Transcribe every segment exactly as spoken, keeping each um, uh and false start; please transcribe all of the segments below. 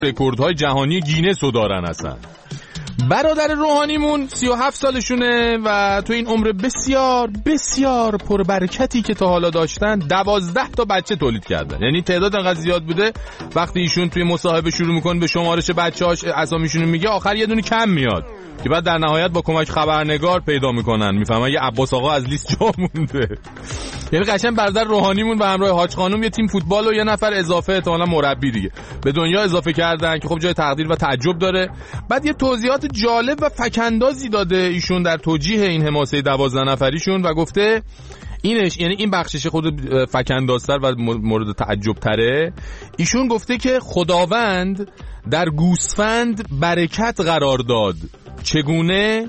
رکوردهای جهانی گینس رو دارن اصلا. برادر روحانیمون سی و هفت سالشونه و تو این عمر بسیار بسیار پربرکتی که تا حالا داشتن دوازده تا بچه تولید کردن. یعنی تعداد انقدر زیاد بوده وقتی ایشون توی مصاحبه شروع میکنه به شمارش بچه‌هاش اسامیشون میگه آخر یه دونه کم میاد که بعد در نهایت با کمک خبرنگار پیدا میکنن میفهمن یه عباس آقا از لیست جا مونده. یعنی قشنگ برادر روحانیمون و همراه حاج خانم یه تیم فوتبال و یه نفر اضافه احتمالاً مربی دیگه به دنیا اضافه کردن که خب جای تقدیر و تعجب داره. بعد یه توضیحات جالب و فکندازی داده ایشون در توجیه این حماسه دوازده نفریشون و گفته اینش، یعنی این بخشش خود فکندازتر و مورد تعجب تره. ایشون گفته که خداوند در گوسفند برکت قرار داد. چگونه؟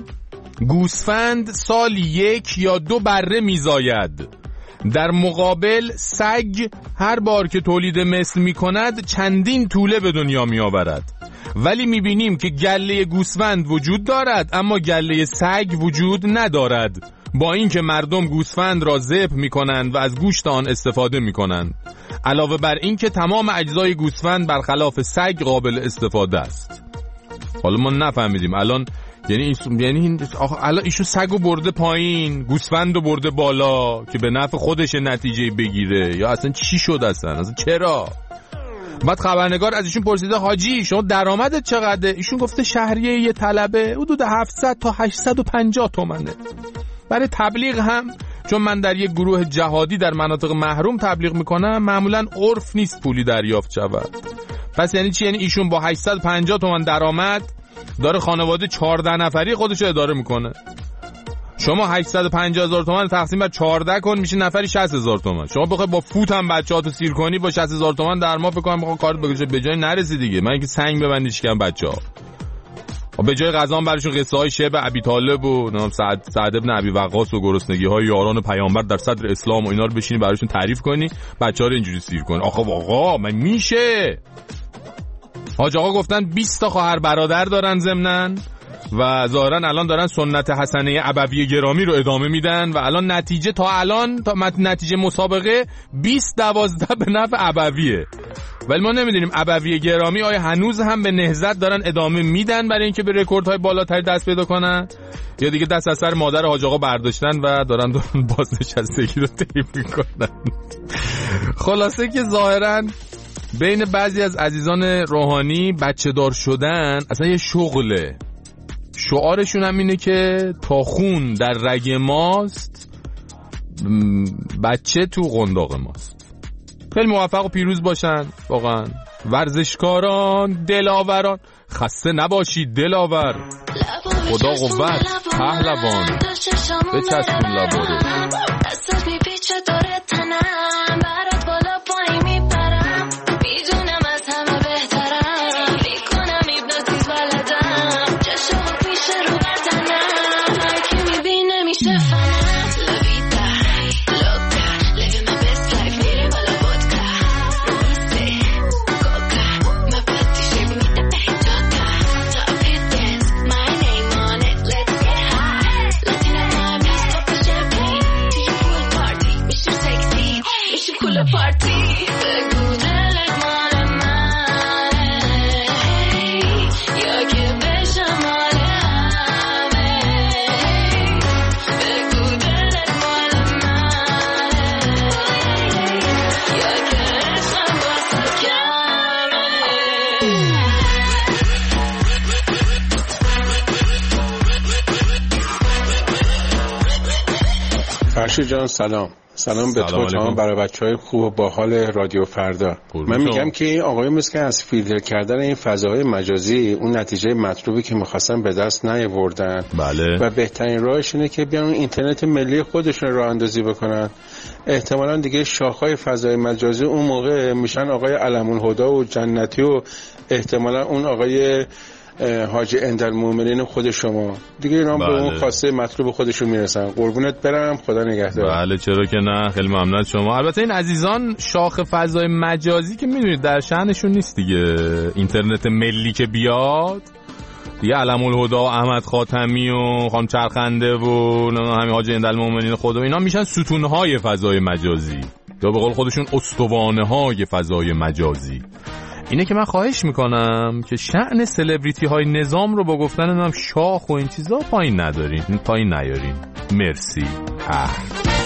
گوسفند سالی یک یا دو بره میزاید، در مقابل سگ هر بار که تولید مثل میکند چندین توله به دنیا میآورد. ولی میبینیم که گله گوسفند وجود دارد اما گله سگ وجود ندارد، با اینکه مردم گوسفند را ذبح میکنند و از گوشت آن استفاده میکنند. علاوه بر این که تمام اجزای گوسفند برخلاف سگ قابل استفاده است. حالا ما نفهمیدیم الان، یعنی این یعنی الان ایشون سگو برده پایین، گوسفندو برده بالا که به نفع خودش نتیجه بگیره، یا اصلا چی شد اصلا؟ اصلا چرا؟ بعد خبرنگار از ایشون پرسیده حاجی شما درآمدت چقدره؟ ایشون گفته شهریه یه طلبه حدود هفتصد تا هشتصد و پنجاه تومنه. برای تبلیغ هم، چون من در یک گروه جهادی در مناطق محروم تبلیغ میکنم، معمولا عرف نیست پولی دریافت شود. پس یعنی چی؟ یعنی ایشون با هشتصد و پنجاه تومن درآمد داره خانواده چهارده نفری خودش رو اداره میکنه. شما هشتصد و پنجاه هزار تومان تقسیم بر چهارده کن میشه نفری شصت هزار تومان. شما بخوای با فوت هم بچه‌هاتو سیر کنی با شصت هزار تومان در ماه فکر کنم بخوام کارت بگیره به جای نرسی دیگه. من اینکه سنگ ببندیش کردم بچه‌ها. به جای غذا هم براشون قصه های شعب ابی طالب و نام سعد سعد ابن ابی وقاص و گرسنگی های یاران پیامبر در صدر اسلام و اینا رو بشینی براشون تعریف کنی، بچه‌ها رو اینجوری سیر کنی. آخه آقا من میشه. حاج آقا گفتن بیست تا خواهر برادر دارن ضمناً و ظاهرا الان دارن سنت حسنه ابوی گرامی رو ادامه میدن و الان نتیجه تا الان تا نتیجه مسابقه بیست دوازده به نفع ابویه. ولی ما نمیدونیم ابوی گرامی آیا هنوز هم به نهضت دارن ادامه میدن برای اینکه به رکوردهای بالاتری دست پیدا کنن یا دیگه دست از سر مادر حاج آقا برداشتن و دارن دارن بازنشستگی رو طی میکنن. خلاصه که ظاهرا بین بعضی از عزیزان روحانی بچه دار شدن اصلا یه شغله. شعارشون هم اینه که تا خون در رگ ماست بچه تو قنداق ماست. خیلی موفق و پیروز باشن واقعا ورزشکاران، دلاوران. خسته نباشید دلاور، خدا قوت، پهلوان، بچسبون لبارو. فرشید جان سلام. سلام به تو جان، برای بچهای خوب و باحال رادیو فردا. من میگم که این آقای مسکن از فیلتر کردن این فضاهای مجازی اون نتیجه مطلوبی که می‌خواستن به دست نیاوردن. بله. و بهترین راهش اینه که بیان اینترنت ملی خودشون راه اندازی بکنن. احتمالاً دیگه شاخهای فضای مجازی اون موقع میشن آقای علم‌الهدی و جنتی و احتمالاً اون آقای حاجی اندالمومنین خود شما دیگه اینا بله. به اون خواسته مطلوب خودشون میرسن. قربونت برم، خدا نگهدار. بله چرا که نه، خیلی ممنون از شما. البته این عزیزان شاخ فضای مجازی که میدونید در شأنشون نیست دیگه. اینترنت ملی که بیاد دیگه علم‌الهدی و احمد خاتمی و خانم چرخنده و همین حاجی اندالمومنین خود و اینا میشن ستونهای فضای مجازی یا به قول خودشون استوانه‌های فضای مجازی. اینه که من خواهش میکنم که شأن سلبریتی های نظام رو با گفتن نام شاخ و این چیزا پایین ندارین، پایین نیارین. مرسی. اه.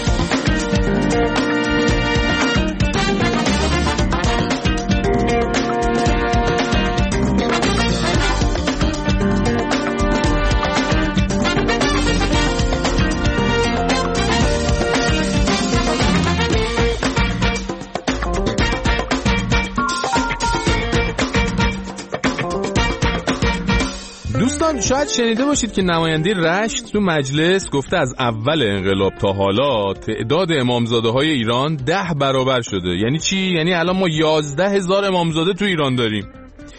دوستان شاید شنیده باشید که نماینده رشت تو مجلس گفته از اول انقلاب تا حالا تعداد امامزاده های ایران ده برابر شده. یعنی چی؟ یعنی الان ما یازده هزار امامزاده تو ایران داریم.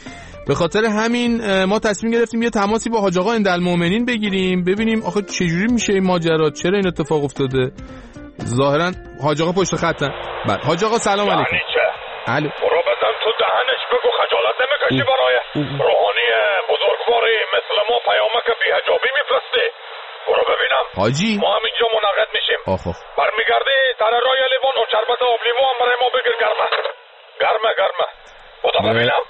به خاطر همین ما تصمیم گرفتیم یه تماسی با حاج آقا اندالمؤمنین بگیریم، ببینیم آخه چجوری میشه این ماجرا، چرا این اتفاق افتاده. ظاهرا حاج آقا پشت خطن. بعد حاج آقا سلام علیکم. الو. برو بزن تو دهنش بگو خجالت نمیکشی برای روحانی بزرگواری مثل ما پیامک بی‌حجابی میفرستی؟ برو ببینم. حاجی ما هم اینجا منعقد میشیم. آخ آخ. برمیگردی سر رای لیوان و شربت آب لیمو هم برای ما بگیر گرمه. گرمه گرمه. بودو ببینم.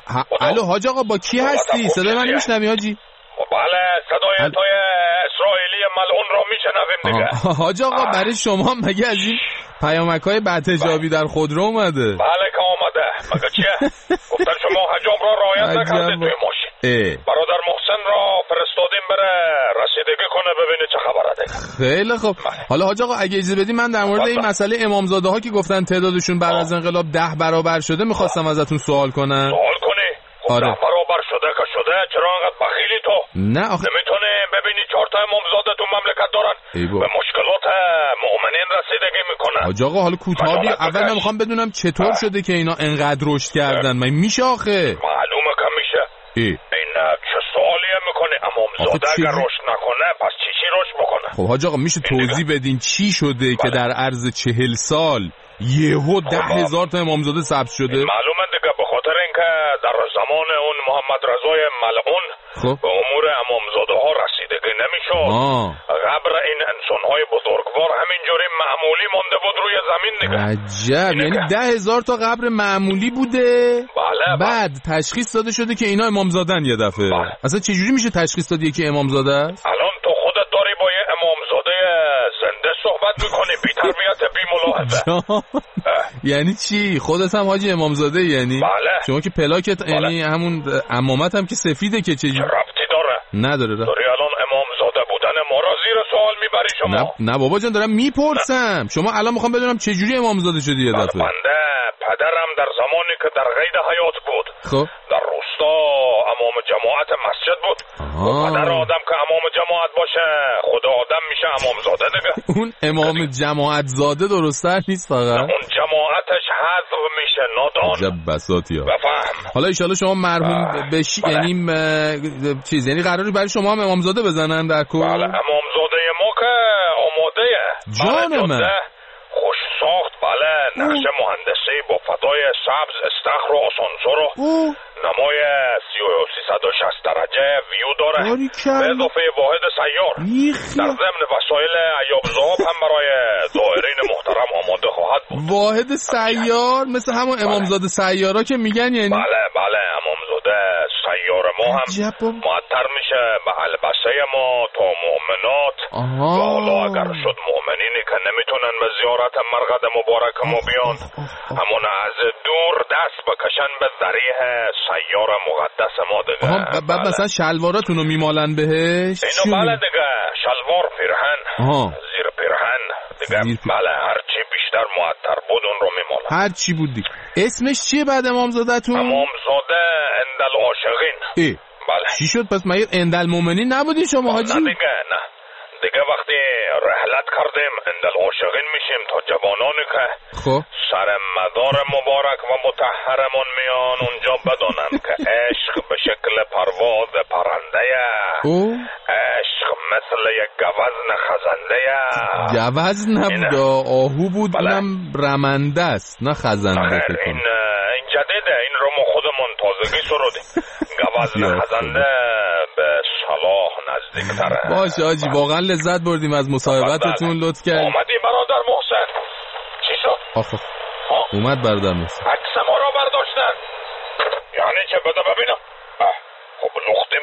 الو حاج آقا با کی هستی؟ صدای من میشنوی حاجی؟ بله صدای توی اسرائیلی ملعون را میشنویم دیگه. حاج آقا برای شما مگه از این پیامک‌های بدحجابی در خودرو اومده؟ بله که اومده. مگه چیه؟ گفتن شما حجاب را رعایت نکردید توی ماشین. برادر محسن را فرستادیم بره رسیدگی کنه ببینه چه خبره دیگه. خیلی خوب. حالا حاج آقا اگه اجازه بدی من در مورد این مسئله امامزاده ها که گفتن تعدادشون بعد از انقلاب ده برابر شده میخواستم ازتون سوال کنم. سوال کنی؟ آره. ده برابر شده که شده، چرا انقدر بخیلی تو؟ نه آخه نمیتونی ببینی چهار تا امامزاده تو مملکت دارن به مشکلات مؤمنین رسیدگی میکنن. حاج آقا حالا کوتاهی اول من میخوام بدونم چطور شده که اینا انقدر رشد کردن. من میشه آخه؟ معلومه که میشه. ای. این چه سوالیه میکنه؟ امامزاده اگر رشد نکنه پس چی چی رشد بکنه؟ خب حاج آقا میشه توضیح بدین چی شده که در عرض چهل سال یهو ده هزار تا امامزاده ثبت شده؟ معلومه دیگه، به خاطر اینکه در زمان اون محمد رضای ملعون خب به امور امامزاده ها رسیدگی نمیشد. قبر این انسان های بزرگوار همینجوری معمولی مونده بود روی زمین دیگه. عجب. یعنی ده هزار تا قبر معمولی بوده. بله. بعد تشخیص داده شده که اینا امامزادن یه دفعه. بله. اصلا چجوری میشه تشخیص دادی که امامزاده است؟ الان تو خودت داری با یه امامزاده زنده صحبت میکنی، بی تربیت بی ملاحظه. یعنی چی؟ خودت هم حاجی امامزاده یعنی؟ بله. شما که پلاکت بله. یعنی همون عمامت هم که سفیده که چجوری؟ ربطی داره؟ نداره. داری الان امامزاده بودن ما را زیر سوال میبری شما؟ نه نه بابا جان دارم میپرسم. شما الان میخوام بدونم چجوری امامزاده شدی یه دفعه؟ بنده پدرم در زمانی که در قید حیات بود خب در روستا امام جماعت مسجد بود. پدر آدم که امام جماعت باشه خود آدم میشه امامزاده دیگه. اون امام جماعت زاده درست‌تر نیست فقط؟ اون جماعتش حذف میشه نادان. عجب بساطیا. بفهم. حالا ان شاءالله شما مرحوم بشی یعنی چیز یعنی قراری برای شما هم امامزاده بزنن در کل؟ بله امامزاده ما که آماده جان من خوش ساخت. بله نقشه مهندسی با فضای سبز استخر و آسانسور و نمای سیصد و شصت درجه ویو داره به اضافه واحد سیار. در ضمن وسایل عیاب ذاب هم برای زائرین محترم آماده خواهد بود. واحد سیار مثل همون امامزاده سیارا که میگن یعنی؟ بله بله امامزاده سیار ما هم معطر میشه به البسه ما تا مؤمنات. و حالا اگر شد مؤمنینی که نمیتونن به زیارت مرقد مبارک ما بیان همون از دور دست بکشن به ذریح سیار مقدس ما دیگه. بعد مثلا شلواراتون رو میمالن بهش؟ اینو بله دیگه شلوار پیرهن زیر پیرهن دیگه. بله هرچی بیشتر معطر بود اون رو میمالن. هرچی بود دیگه. اسمش چیه بعد امامزاده‌تون؟ امامزاده اندالعاشقین. ای بله. چی شد پس مگه اندالمؤمنین نبودین شما حاجی؟ نه دیگه نه دیگه وقتی رحلت کردیم اندالعاشقین میشیم تا جوانانی که خب سر مدار مبارک و مطهرمون میان اونجا بدانن که عشق به شکل پرواز پرنده او عشق مثل یک گوزن خزنده. گوزن نبود آهو بود. اونم رمنده است نه خزنده. این این جدیده این رو ما خودمون تازگی سرودیم. گوزن خزنده به صلاح نزدیکتره. باشه آجی واقعا لذت بردیم از مصاحبتتون. لطف کردید. اومدی برادر محسن؟ چی شد؟ آخه اومد برادر محسن. عکس ما را برداشتن.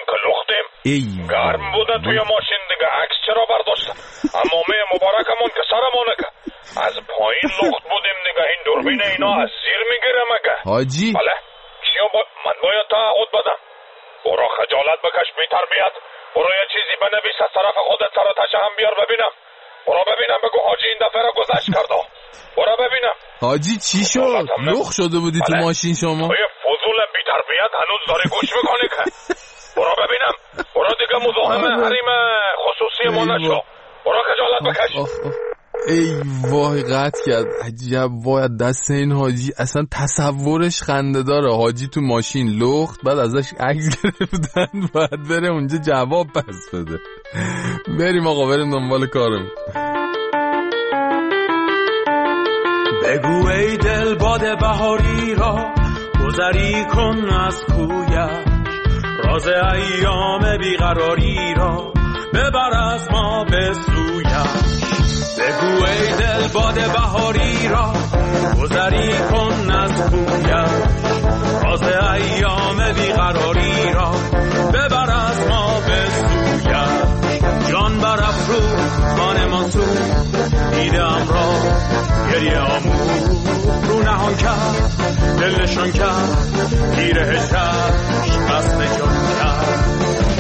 که لختیم گرم بوده توی ماشین دیگه. عکس چرا برداشتم؟ امامه مبارکمون که سرمونه که از پایین لخت بودیم دیگه. این دوربین اینا از زیر میگیره مگه؟ حاجی بله چیو با... من باید تعهد بدم. برو خجالت بکش بی تربیت. برو یه چیزی بنویس از طرف خودت سراتش هم بیار ببینم. برو ببینم بگو حاجی این دفعه را گذشت کرده. برو ببینم. حاجی چی شد؟ لخت شده بودی تو ماشین شما؟ توی فضول بی تربیت هنوز داری گوش میکنی که؟ برو ببینم. برو دیگه مزاحم حریم خصوصی ما نشو. برو خجالت بکش. ای وای قطع کرد. عجب وای دست این حاجی اصلا تصورش خنده داره. حاجی تو ماشین لخت بعد ازش عکس گرفتن باید بره اونجا جواب پس بده. بریم آقا بریم دنبال کارم. بگو ای دل باد بهاری را گذری کن از کویش، راز ایام بیقراری را ببر از ما به سویش. بگو ای دل باد بهاری را گذری کن از کویش، راز ایام بیقراری را ببر از ما به سویش. جان بر افروخت خانه منصور دیدم را گریه آمون رو نهان کرد دل نشان کرد تیر هجرش قصد جان کرد.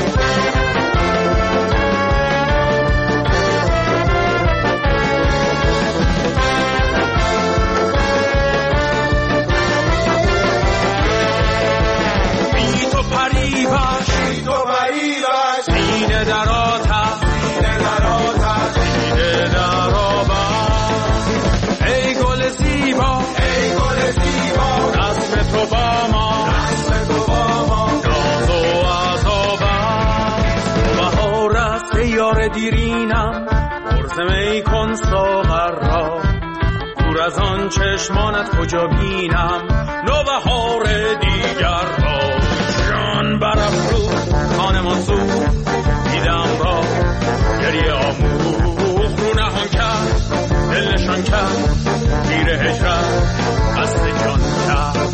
بی تو پریوش بی تو پریوش سینه در آتش سینه در آتش سینه در آبش. ای گل زیبا ای گل زیبا رسم تو با ما رسم تو با ما ناز و عذابش. تو بهار است ای یار دیرینم عرض می کن ساغر را، دور از آن چشمانت کجا بینم نوبهار دیگر را. جان برافروخت خانه منصور دیدم را گریه آموخت رو نهان کرد دل نشان کرد تیر هجرت قصد جان کرد.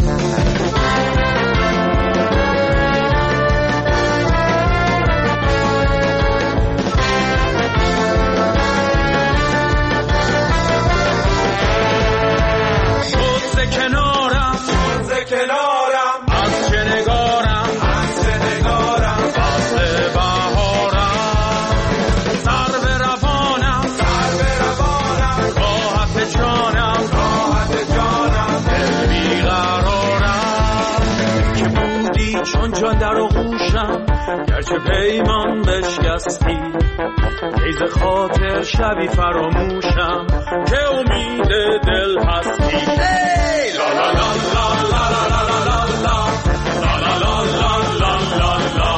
کنارم ز کنارم از چه نگارم از چه نگارم فصل بهارم. سر به روانم سر به روانم راحت جانم راحت جانم دل بیقرارم. که بودی چون جان در آغوشم گرچه پیمان بشکستی، ایز خاطر شبی فراموشم که امید دل هستی. لا لا لا لا لا لا لا لا لا لا لا لا لا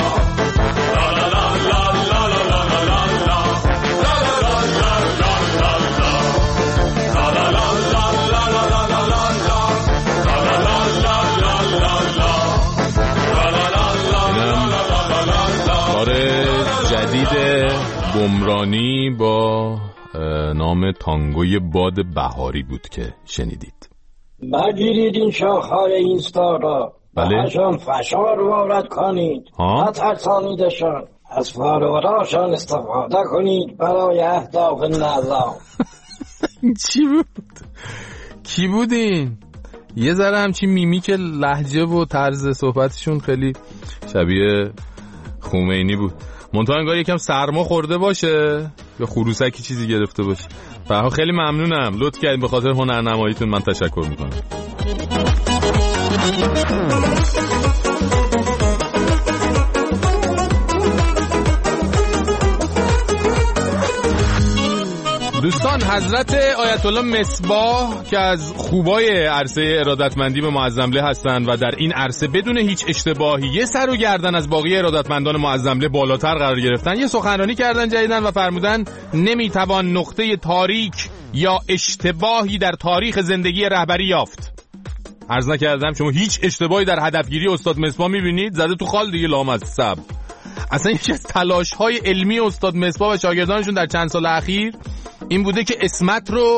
جدید بمرانی با نام تانگوی باد بهاری بود که شنیدید. بگیرید این شاخه‌های اینستا را بله؟ بهشان فشار وارد کنید، نترسانیدشان، از فالووراشان استفاده کنید برای اهداف نظام. چی بود؟ کی بودین؟ یه ذره همچین میمیک لهجه و طرز صحبتشون خیلی شبیه خمینی بود. منتها انگار یکم سرما خورده باشه یا خروسکی چیزی گرفته باشه. بها خیلی ممنونم، لطف کردین، به خاطر هنرنماییتون من تشکر میکنم. دوستان، حضرت آیت الله مصباح که از خوبای عرصه ارادتمندی به معظمله هستند و در این عرصه بدون هیچ اشتباهی یه سر و گردن از باقی ارادتمندان معظمله بالاتر قرار گرفتن، یه سخنرانی کردن جدیدن و فرمودن نمیتوان نقطه تاریک یا اشتباهی در تاریخ زندگی رهبری یافت. عرض نکردم شما هیچ اشتباهی در هدفگیری استاد مصباح میبینید؟ زده تو خال دیگه لامصب. اصلا یکی از تلاش‌های علمی استاد مصباح و شاگردانشون در چند سال اخیر این بوده که اسمت رو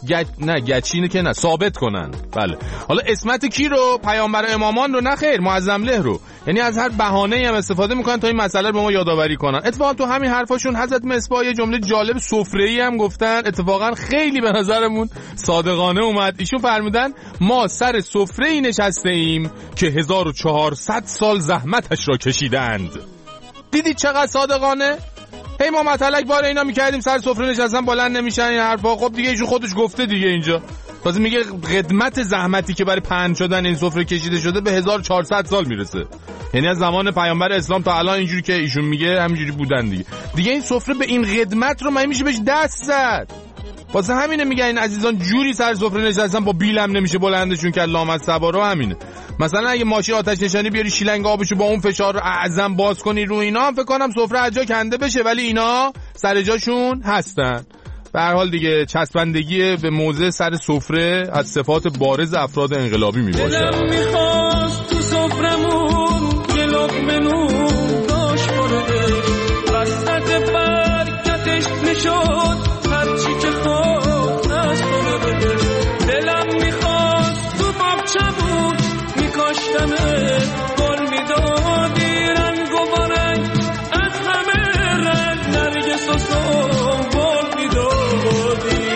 گچ... نه گچینه که نه ثابت کنن. بله حالا اسمت کی رو؟ پیامبر امامان رو؟ نه خیر، معظم له رو. یعنی از هر بهانه‌ای هم استفاده میکنن تا این مسئله رو به ما یادآوری کنن. اتفاقا تو همین حرفاشون حضرت مصباح یه جمله جالب سفره‌ای هم گفتن، اتفاقا خیلی به نظرمون صادقانه اومد. ایشون فرمودن ما سر سفره‌ای نشسته ایم که هزار و چهارصد سال زحمتش را کشیدند. دیدید چقدر صادقانه؟ هی ما متلک بار اینا میکردیم سر سفره نشستن بلند نمیشن این حرفا. خب دیگه ایشون خودش گفته دیگه اینجا. تازه میگه خدمت زحمتی که برای پهن شدن این سفره کشیده شده به هزار و چهارصد سال میرسه. یعنی از زمان پیامبر اسلام تا الان اینجوری که ایشون میگه همینجوری بودن دیگه. دیگه این سفره به این خدمت رو من میشه بهش دست زد. واسه همینه میگن این عزیزان جوری سر سفره نشستن با بیلم نمیشه بلندشون که لامد سبا رو. همینه. مثلا اگه ماشین آتش نشانی بیاری شیلنگ آبشو با اون فشار اعظم باز کنی رو اینا، هم فکر کنم سفره از جا کنده بشه، ولی اینا سر جاشون هستن. به هر حال دیگه چسبندگی به موضع سر سفره از صفات بارز افراد انقلابی میباشه. دلم میخواست تو سفرمون یه لقمه نون داشت خورده، وسط برکتش نشد هرچی که خود از خورده. دلم میخواست تو باغچمون میکاشتمه گل میدادی رنگ و بارنگ، از همه رنگ نرگس و سنبل میدادی.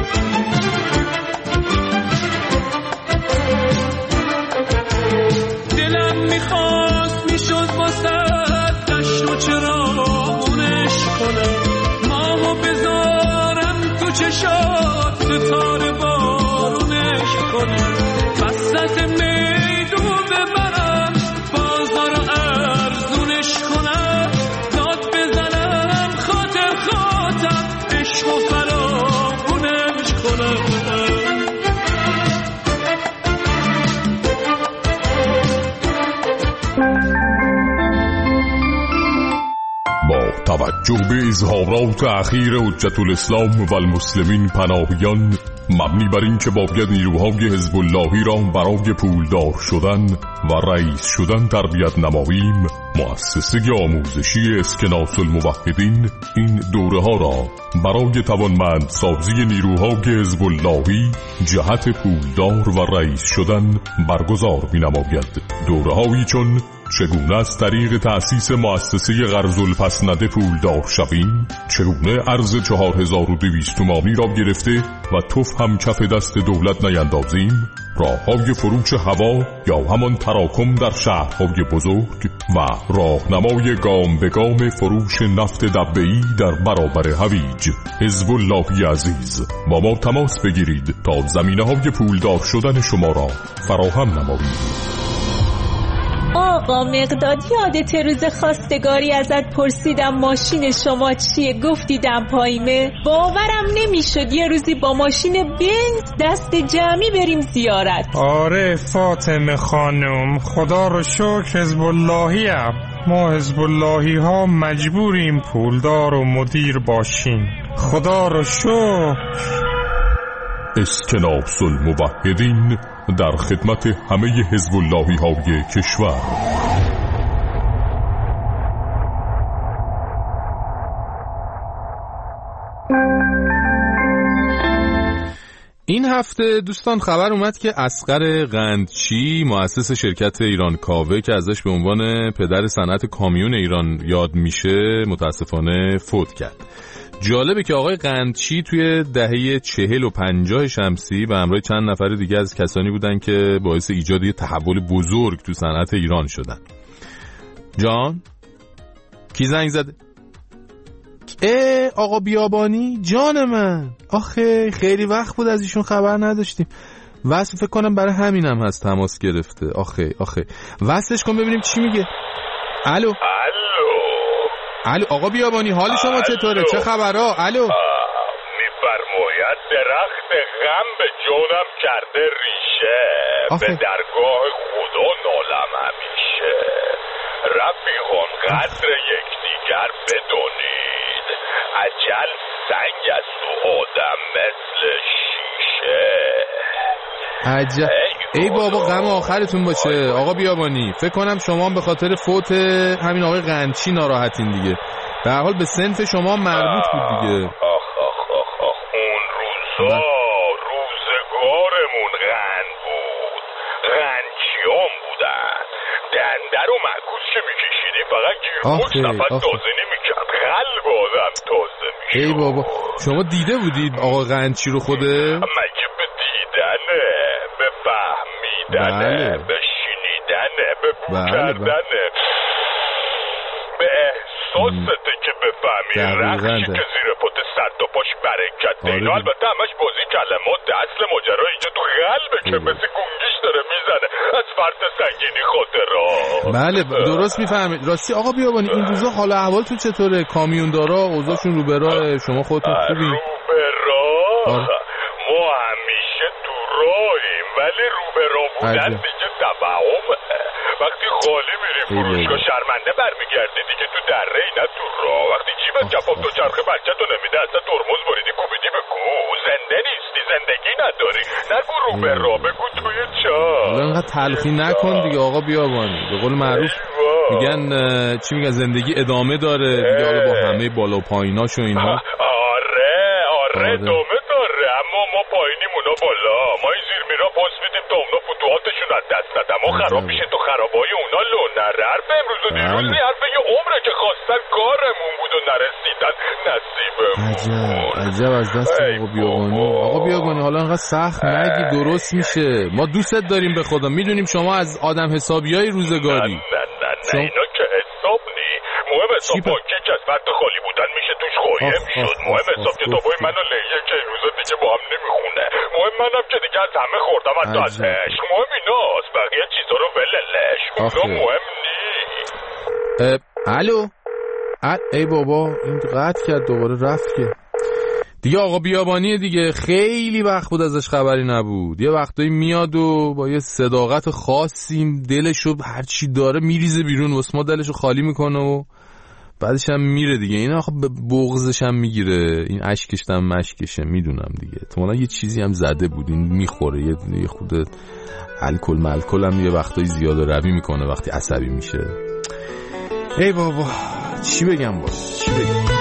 دلم میخواست میشد واسد دشت و چراغونش کنم، ماهو بذارم تو چشات ستاره بارونش کنم، وسط میدون ببرم بازار ارزونش کنم، داد بزنم خاطر خاطر عشق و فراغونش کنم. با توجه به اظهارات اخیر حجت الاسلام و المسلمین پناهیان مبنی بر این که باید نیروهای حزب اللهی را برای پولدار شدن و رئیس شدن تربیت نماییم، مؤسسه آموزشی اسکناس الموحدین این دوره ها را برای توانمند سازی نیروهای حزب اللهی جهت پولدار و رئیس شدن برگزار می نماید. دوره هایی چون چگونه از طریق تأسیس مؤسسه قرض الپسنده پولدار شویم، چگونه ارز چهار هزار و دویست تومانی را گرفته و توف هم کف دست دولت نیندازیم، راههای فروش هوا یا همان تراکم در شهرهای بزرگ و راهنمای گام به گام فروش نفت دبه‌ای در برابر هویج. حزب اللهی عزیز، با ما تماس بگیرید تا زمینه‌های پولدار شدن شما را فراهم نماییم. آقا مقداد، یادت روز خواستگاری ازت پرسیدم ماشین شما چیه؟ گفتی دمپاییمه. باورم نمیشد یه روزی با ماشین بنز دست جمعی بریم زیارت. آره فاطمه خانم، خدا رو شکر حزب اللهی ام. ما حزب اللهی ها مجبوریم پولدار و مدیر باشیم. خدا رو شکر. اسکناس الموحدین در خدمت همه حزب اللهی های کشور. این هفته دوستان خبر اومد که اصغر قندچی مؤسس شرکت ایران کاوه که ازش به عنوان پدر صنعت کامیون ایران یاد میشه متاسفانه فوت کرد. جالبه که آقای قندچی توی دهه چهل و پنجاه شمسی به همراه چند نفر دیگه از کسانی بودن که باعث ایجاد یه تحول بزرگ تو صنعت ایران شدن. جان؟ کی زنگ زده؟ اه آقا بیابانی جان من. آخه خیلی وقت بود از ایشون خبر نداشتیم. واسه فکر کنم برای همینم هست تماس گرفته. آخه آخه واسش کن ببینیم چی میگه. الو الو آقا بیابانی، حال شما چطوره؟ چه خبرها؟ الو میفرماید درخت غم به جونم کرده ریشه، آخه. به درگاه خدا نالم همیشه. رفیقان قدر یکدیگر بدونید، اجل سنگ است و آدم مثل شیشه. عجب. ای بابا غم آخرتون باشه آقا بیابانی. فکر کنم شما به خاطر فوت همین آقای قندچی ناراحتین دیگه. به هر حال به صنف شما مربوط بود دیگه. آخ آخ آخ آخ اون روزا رنگی خوش نفس تازه نمیکرد، قلب آدم تازه میشد. ای بابا شما دیده بودید آقا قندچی رو خوده؟ مگه به دیدنه، به فهمیدنه، بله. به شنیدنه، به بو بله کردنه، بله. به احساسته که بفهمی رخشی که زیر پت صد تا پاش برکت اینا. البته همش بازی کلمات، اصل ماجرا اینجا تو قلبه که مثل گونگیش داره میزنه از فرط سنگینی خاطرها. بله درست میفهمید. راستی آقا بیابانی این روزا حال احوال تو چطوره؟ کامیوندارا اوضاعشون رو به راه؟ شما خودتون خوبی؟ رو به راه؟ ما همیشه تو راهیم ولی رو به راه بودن دیگه توهمه. وقتی خالی میری فروشگاه شرمنده برمیگردی دیگه تو دره نه تو راه. وقتی جیبت کفاف دو چرخه بچه تو نمیده اصلا ترمز بریدی کوبیدی به کو. زنده نیستی، زندگی نداری. نگو رو به راه، بگو توی چاه. حالا اینقدر تلخی نکن دیگه آقا بیابانی. به قول معروف میگن چی میگن زندگی ادامه داره دیگه. حالا با همه بالا و پاییناش و اینها. آره آره ادامه داره اما ما پایینیم اونا بالا. ما این زیر میرا پاس میدیم تا اونا فتوحاتشون از دست ندن. ما خراب میشه تو خرابای اونا لو نره. حرف امروز و دیروز حرف یه عمره که خواستن کارمون بود و نرسیدن نصیبمون. عجب عجب از دست آقا بیابانی. آقا بیابانی حالا انقدر سخت نگی، درست میشه. ما دوستت داریم به خدا. میدونیم شما از آدم حسابیای روزگاری. نه نه نه, نه. اینا که حساب نی. مهم حساب بانکی که از فرد خالی بودن میشه توش خواهیم شد. مهم حساب کتابای من و لیه که این روزا دیگه با هم نمیخونه. مهم منم که دیگه از همه خوردم حتی از عشق. مهم ایناست، بقیه چیزا رو وللش. اونا مهم نی. الو ای بابا این قطع کرد دوباره رفت که دیگه. آقا بیابانی دیگه خیلی وقت بود ازش خبری نبود. یه وقتایی میاد و با یه صداقت خاصی دلشو هرچی داره میریزه بیرون واسه ما دلشو خالی میکنه و بعدش هم میره دیگه. این آخه بغضش هم میگیره، این اشکش هم مشکشه میدونم دیگه. احتمالاً یه چیزی هم زده بود این میخوره، یه خود الکل مالکل هم یه وقتایی زیاده روی میکنه وقتی عصبی میشه. ای بابا چی بگم باز چی بگم.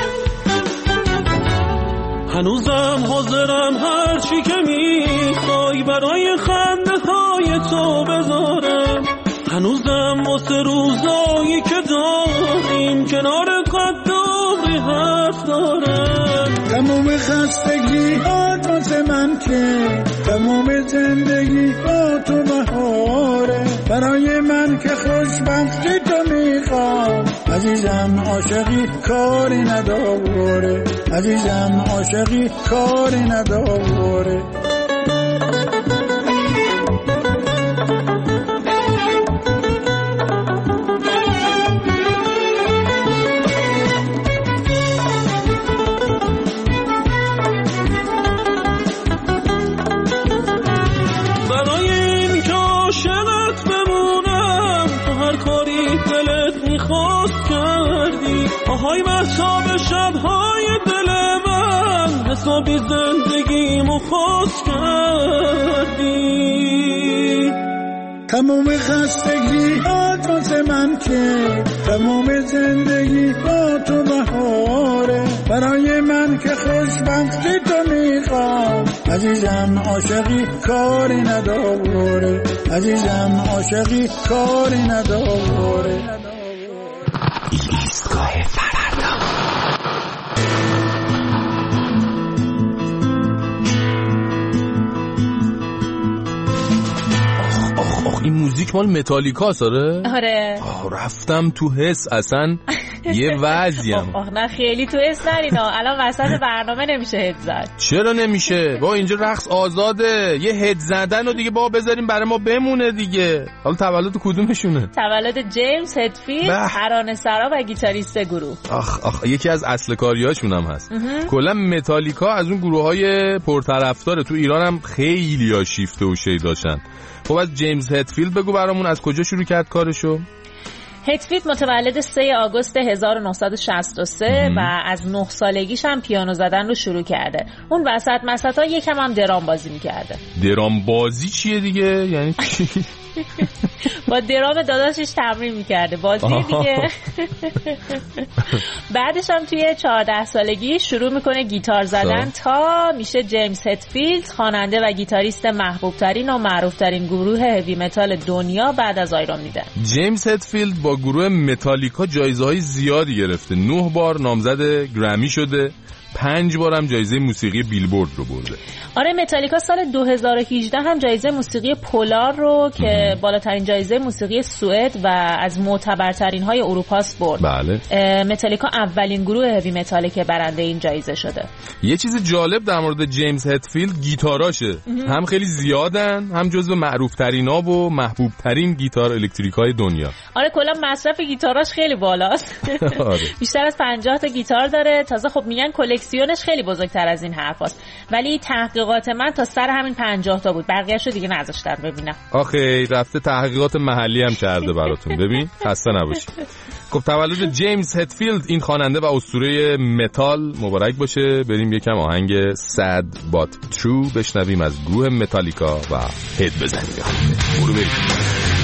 هنوزم حاضرم هر چی که میخوای برای خنده های تو بذارم. هنوزم واسه روزایی که داریم کنار قدوری حرف دارم. تموم خستگی ها واسه من که تموم زندگی ها تو بهاره. برای من که خوشبختی تو میخوام عزیزم عاشقی کاری نداره. عزیزم عاشقی کاری نداره. آهای محتاب شبهای دل من حسابی زندگیمو خاص کردی. تموم خستگی ها واسه من که تموم زندگی ها تو بهاره. برای من که خوشبختی تو میخوام عزیزم عاشقی کاری نداره. عزیزم عاشقی کاری نداره. ایستگاه فردا. آخ آخ این موزیک مال متالیکا ساره؟ آره. رفتم تو حس اصلا یه وضعیم. آخ نه خیلی تو حس نرینا، الان وسط برنامه نمیشه هد زد. چرا نمیشه؟ با اینجا رقص آزاده، یه هد زدن رو دیگه با بذاریم برای ما بمونه دیگه. حالا تولد کدومشونه؟ تولد جیمز هتفیلد، ترانه سرا و گیتاریست گروه. آخ آخ یکی از اصل کاریاشون هم هست. کلا متالیکا از اون گروه‌های پرطرفدار تو ایران هم خیلی ها شیفته و شی داشتن. خب از جیمز هتفیلد بگو برامون از کجا شروع کرد کارشو؟ هتفیلد متولد سه آگوست هزار و نهصد و شصت و سه و از نه سالگیش هم پیانو زدن رو شروع کرده. اون وسط مسطا یکم هم درام بازی میکرده. درام بازی چیه دیگه؟ یعنی چی؟ با درام داداشش تمرین میکرده بازی دیگه. بعدش هم توی چهارده سالگی شروع میکنه گیتار زدن تا میشه جیمز هتفیلد، خواننده و گیتاریست محبوب ترین و معروف ترین گروه هوی متال دنیا بعد از آیرون میدن. جیمز هتفیلد با گروه متالیکا جایزه های زیادی گرفته. نه بار نامزد گرمی شده، پنج بارم جایزه موسیقی بیلبورد رو برده. آره متالیکا سال دو هزار و هجده هم جایزه موسیقی پولار رو که بالاترین جایزه موسیقی سوئد و از معتبرترین های اروپاست برد. بله. متالیکا اولین گروه هوی متاله که برنده این جایزه شده. یه چیز جالب در مورد جیمز هتفیلد گیتاراشه. هم خیلی زیادن، هم جزو معروف ترینا و محبوب ترین گیتار الکتریکای دنیا. آره کلا مصرف گیتاراش خیلی بالاست. آره. بیشتر از پنجاه تا گیتار داره. تازه خب میگن کلکسیونش خیلی بزرگتر از این حرفاست. ولی تحقیقات من تا سر همین پنجاه تا بود. بقیه‌شو دیگه نذاشتم ببینم. آخه رفته تحقیقات محلی هم کرده براتون. ببین خسته نباشید. خب تولد جیمز هتفیلد این خواننده و اسطوره متال مبارک باشه. بریم یکم آهنگ Sad But True بشنویم از گروه متالیکا و هد بزنیم. برو بریم.